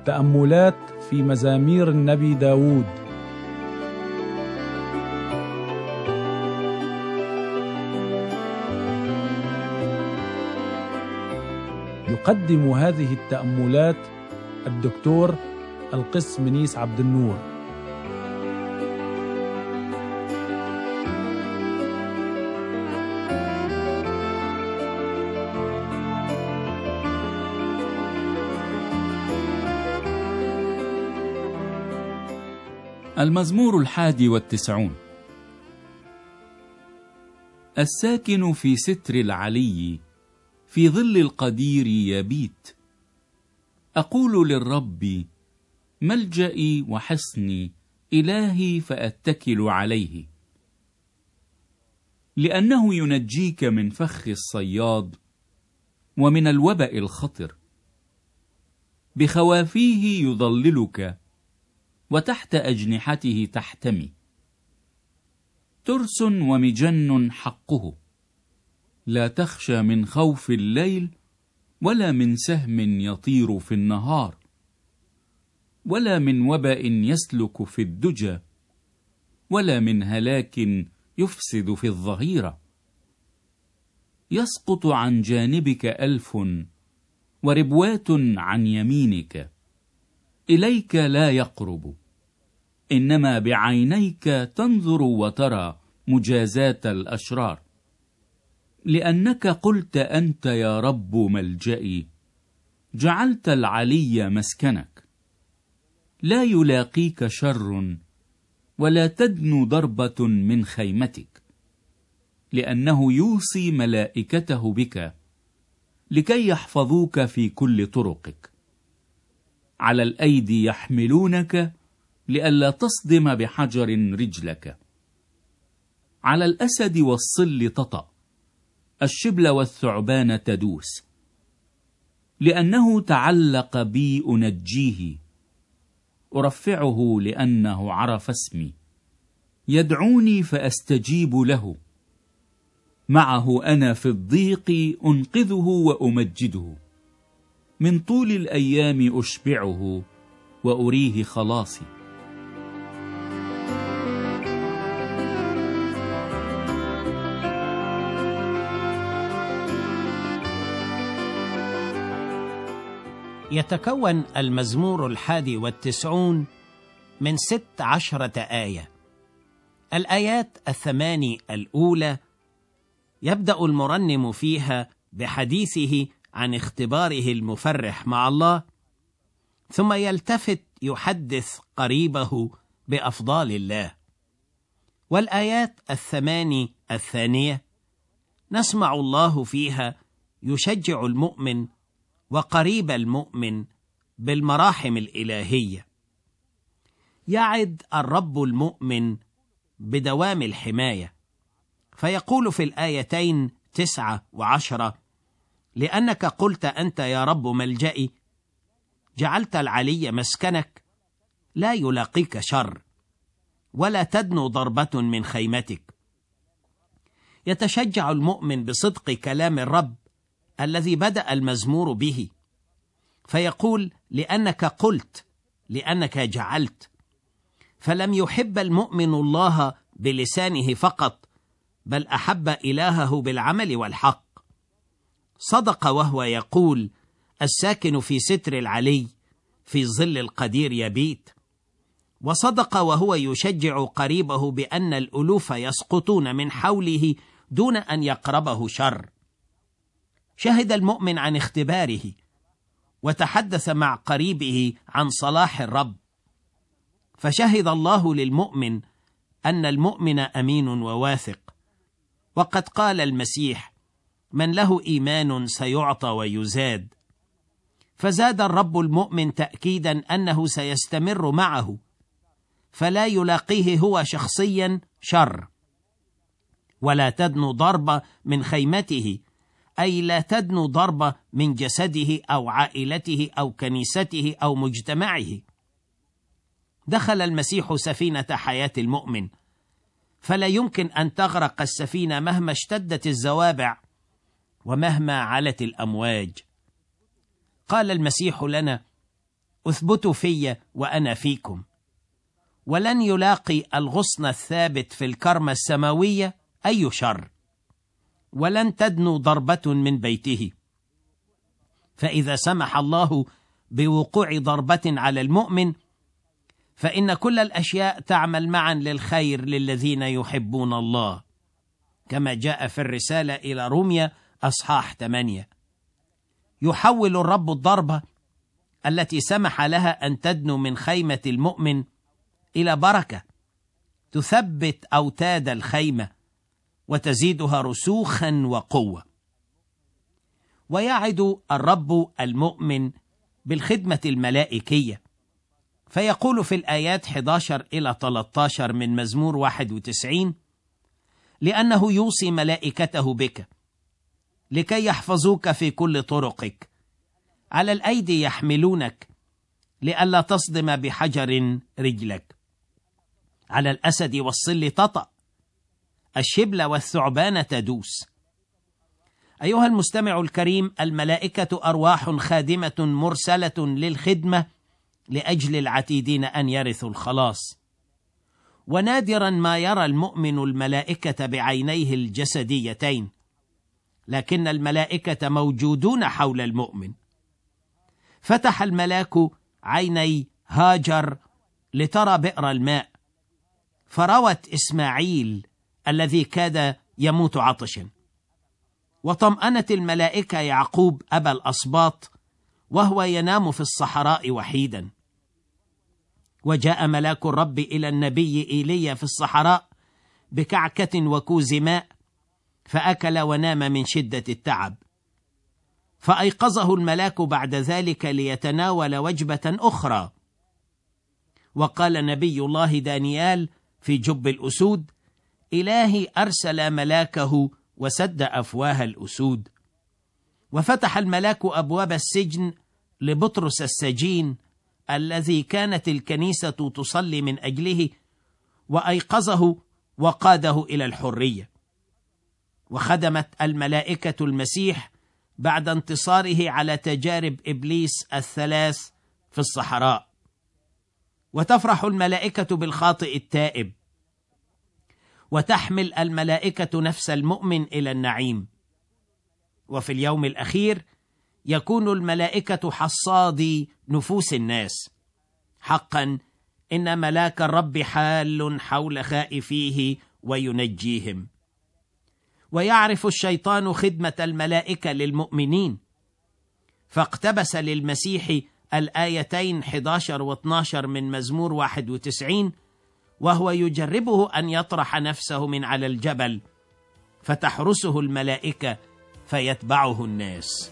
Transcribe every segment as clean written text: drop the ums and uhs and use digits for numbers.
تأملات في مزامير النبي داود. يقدم هذه التأملات الدكتور القس منيس عبد النور. المزمور 91. الساكن في ستر العلي في ظل القدير يبيت. أقول للرب ملجئي وحصني، إلهي فأتكل عليه. لأنه ينجيك من فخ الصياد ومن الوباء الخطر. بخوافيه يظللك وتحت أجنحته تحتمي. ترس ومجن حقه، لا تخشى من خوف الليل ولا من سهم يطير في النهار ولا من وباء يسلك في الدجى ولا من هلاك يفسد في الظهيرة. يسقط عن جانبك 1000 وربوات عن يمينك، إليك لا يقرب، إنما بعينيك تنظر وترى مجازات الأشرار. لأنك قلت أنت يا رب ملجئي، جعلت العلي مسكنك. لا يلاقيك شر ولا تدنو ضربة من خيمتك، لأنه يوصي ملائكته بك لكي يحفظوك في كل طرقك. على الأيدي يحملونك لئلا تصدم بحجر رجلك. على الأسد والصل تطأ، الشبل والثعبان تدوس. لأنه تعلق بي أنجيه، أرفعه لأنه عرف اسمي. يدعوني فأستجيب له، معه أنا في الضيق أنقذه وأمجده. من طول الأيام أشبعه وأريه خلاصي. يتكون المزمور 91 من 16 آية. الآيات 8 الأولى يبدأ المرنم فيها بحديثه عن اختباره المفرح مع الله، ثم يلتفت يحدث قريبه بأفضال الله. والآيات 8 الثانية نسمع الله فيها يشجع المؤمن وقريب المؤمن بالمراحم الإلهية. يعد الرب المؤمن بدوام الحماية، فيقول في الآيتين 9 و10: لأنك قلت أنت يا رب ملجئي، جعلت العلي مسكنك، لا يلاقيك شر ولا تدنو ضربة من خيمتك. يتشجع المؤمن بصدق كلام الرب الذي بدأ المزمور به، فيقول لأنك قلت، لأنك جعلت. فلم يحب المؤمن الله بلسانه فقط، بل أحب إلهه بالعمل والحق. صدق وهو يقول: الساكن في ستر العلي في ظل القدير يبيت. وصدق وهو يشجع قريبه بأن الألوف يسقطون من حوله دون أن يقربه شر. شهد المؤمن عن اختباره، وتحدث مع قريبه عن صلاح الرب. فشهد الله للمؤمن أن المؤمن أمين وواثق. وقد قال المسيح: من له إيمان سيعطى ويزاد. فزاد الرب المؤمن تأكيدا أنه سيستمر معه، فلا يلاقيه هو شخصيا شر. ولا تدنو ضربة من خيمته، أي لا تدنو ضربة من جسده أو عائلته أو كنيسته أو مجتمعه. دخل المسيح سفينة حياة المؤمن، فلا يمكن أن تغرق السفينة مهما اشتدت الزوابع ومهما علت الأمواج. قال المسيح لنا: اثبتوا في وأنا فيكم. ولن يلاقي الغصن الثابت في الكرمة السماوية أي شر، ولن تدنو ضربة من بيته. فإذا سمح الله بوقوع ضربة على المؤمن، فإن كل الأشياء تعمل معا للخير للذين يحبون الله، كما جاء في الرسالة إلى روميا أصحاح 8. يحول الرب الضربة التي سمح لها أن تدنو من خيمة المؤمن إلى بركة تثبت أوتاد الخيمة وتزيدها رسوخا وقوة. ويعد الرب المؤمن بالخدمة الملائكية، فيقول في الآيات 11 إلى 13 من مزمور 91: لأنه يوصي ملائكته بك لكي يحفظوك في كل طرقك، على الأيدي يحملونك لئلا تصدم بحجر رجلك. على الأسد والصل تطأ، الشبل والثعبان تدوس. أيها المستمع الكريم، الملائكة أرواح خادمة مرسلة للخدمة لأجل العتيدين أن يرثوا الخلاص. ونادرا ما يرى المؤمن الملائكة بعينيه الجسديتين، لكن الملائكة موجودون حول المؤمن. فتح الملاك عيني هاجر لترى بئر الماء، فروت إسماعيل الذي كاد يموت عطشا. وطمأنت الملائكة يعقوب أبا الأسباط وهو ينام في الصحراء وحيدا. وجاء ملاك الرب إلى النبي إيليا في الصحراء بكعكة وكوز ماء، فأكل ونام من شدة التعب. فأيقظه الملاك بعد ذلك ليتناول وجبة أخرى. وقال نبي الله دانيال في جب الأسود: إلهي أرسل ملاكه وسد أفواه الأسود. وفتح الملاك أبواب السجن لبطرس السجين الذي كانت الكنيسة تصلي من أجله، وأيقظه وقاده إلى الحرية. وخدمت الملائكة المسيح بعد انتصاره على تجارب إبليس الثلاث في الصحراء. وتفرح الملائكة بالخاطئ التائب، وتحمل الملائكة نفس المؤمن إلى النعيم. وفي اليوم الأخير يكون الملائكة حصادي نفوس الناس. حقا إن ملاك الرب حال حول خائفيه وينجيهم. ويعرف الشيطان خدمة الملائكة للمؤمنين، فاقتبس للمسيح الآيتين 11 و 12 من مزمور 91، وهو يجربه أن يطرح نفسه من على الجبل، فتحرسه الملائكة فيتبعه الناس.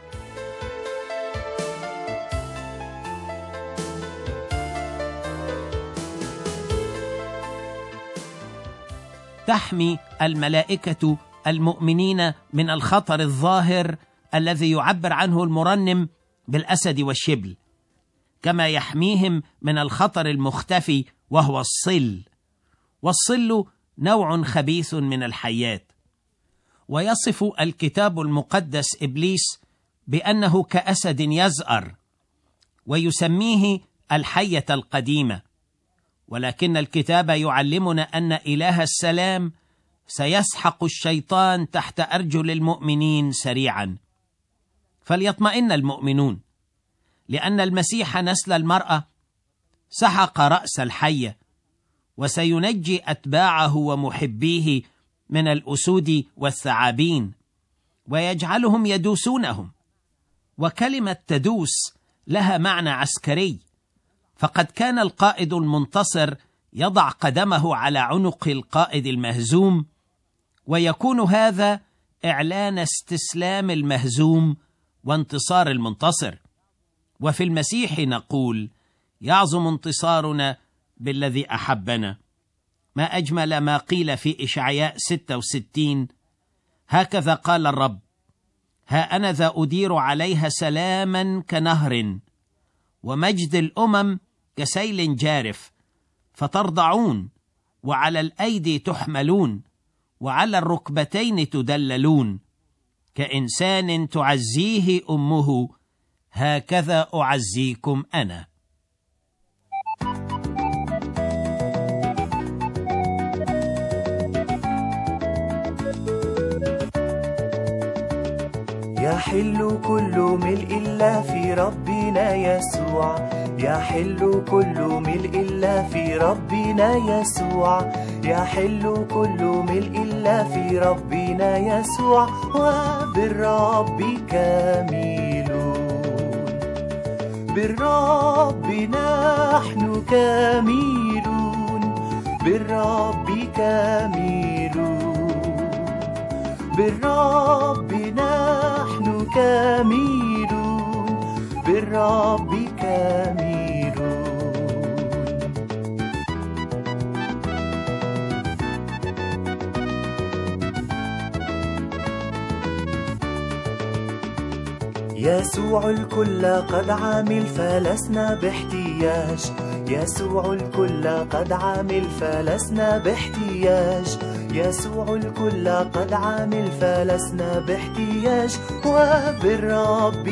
تحمي الملائكة المؤمنين من الخطر الظاهر الذي يعبر عنه المرنم بالأسد والشبل، كما يحميهم من الخطر المختفي وهو الصل. والصل نوع خبيث من الحيات. ويصف الكتاب المقدس إبليس بأنه كأسد يزأر، ويسميه الحية القديمة. ولكن الكتاب يعلمنا أن إله السلام سيسحق الشيطان تحت أرجل المؤمنين سريعا. فليطمئن المؤمنون، لأن المسيح نسل المرأة سحق رأس الحية، وسينجي أتباعه ومحبيه من الأسود والثعابين، ويجعلهم يدوسونهم. وكلمة تدوس لها معنى عسكري، فقد كان القائد المنتصر يضع قدمه على عنق القائد المهزوم، ويكون هذا إعلان استسلام المهزوم وانتصار المنتصر. وفي المسيح نقول: يعظم انتصارنا بالذي أحبنا. ما أجمل ما قيل في إشعياء 66: هكذا قال الرب: ها أنا ذا أدير عليها سلاما كنهر، ومجد الأمم كسيل جارف، فترضعون، وعلى الأيدي تحملون، وعلى الركبتين تدللون، كإنسان تعزيه أمه هكذا أعزيكم أنا. يحل كل ملء الله في ربنا يسوع، يحل كل ملء الله في ربنا يسوع، يحل كل ملء الله في ربنا يسوع، وبالرب كاملون، بالرب نحن كاملون، بالرب كاملون، بالرب نحن كاملون، بالرب كاملون. يسوع الكل قد عمل فلسنا باحتياج، يسوع الكل قد عمل فلسنا باحتياج، يسوع الكل قد عمل فلسنا باحتياج، وبالرب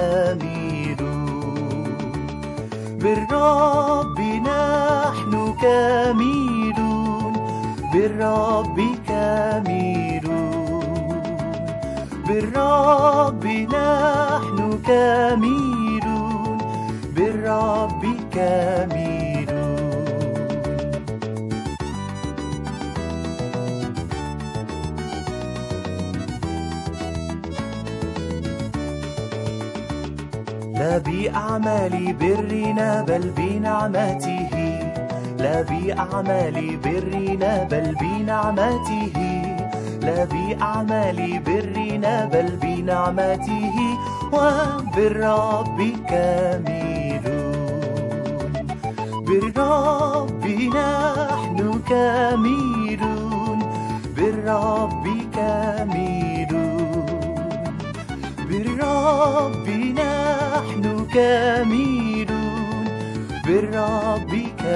كاملون، بالرب نحن كاملون، بالرب كاملون، بالرب نحن كاملون، بالرب كاملون. لا بأعمال برنا بل بنعمته، لا بأعمال برنا بل بنعمته، لا بأعمال برنا بل بنعمته، وبالرب كاملون، بالرب نحن كاملون، بالرب كاملون، بالرب نحن كاملون، بالرب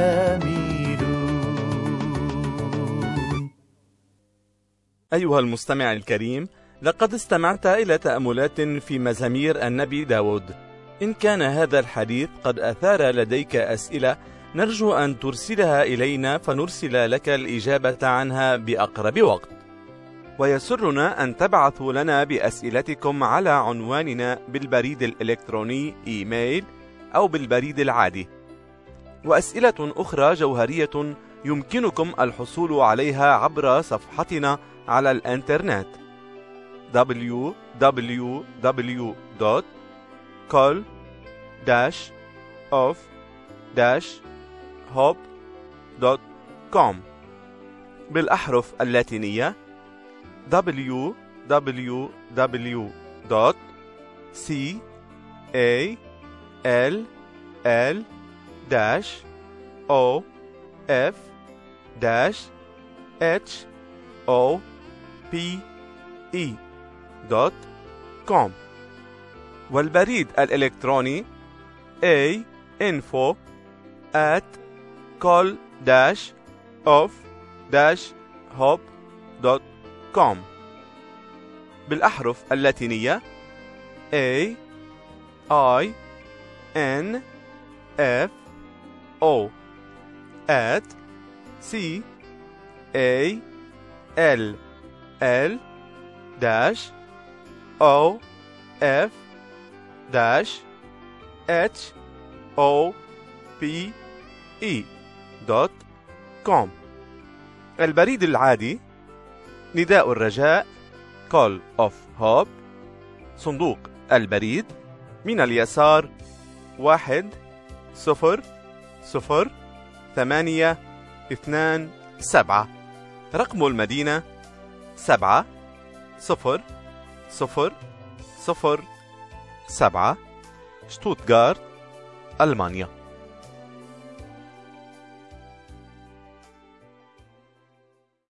كاملون. أيها المستمع الكريم، لقد استمعت إلى تأملات في مزامير النبي داود. إن كان هذا الحديث قد أثار لديك أسئلة، نرجو أن ترسلها إلينا فنرسل لك الإجابة عنها بأقرب وقت. ويسرنا أن تبعثوا لنا بأسئلتكم على عنواننا بالبريد الإلكتروني إيميل أو بالبريد العادي. وأسئلة أخرى جوهرية يمكنكم الحصول عليها عبر صفحتنا على الإنترنت www.call-of-hope.com بالأحرف اللاتينية www.call-of-hope.com والبريد الإلكتروني info@call-of-hope.com بالأحرف اللاتينية CALL-OFF-CALL-OFF-HOPE.com البريد العادي نداء الرجاء Call of Hope، صندوق البريد من اليسار 1002827، رقم المدينة 70007، شتوتغارت، ألمانيا.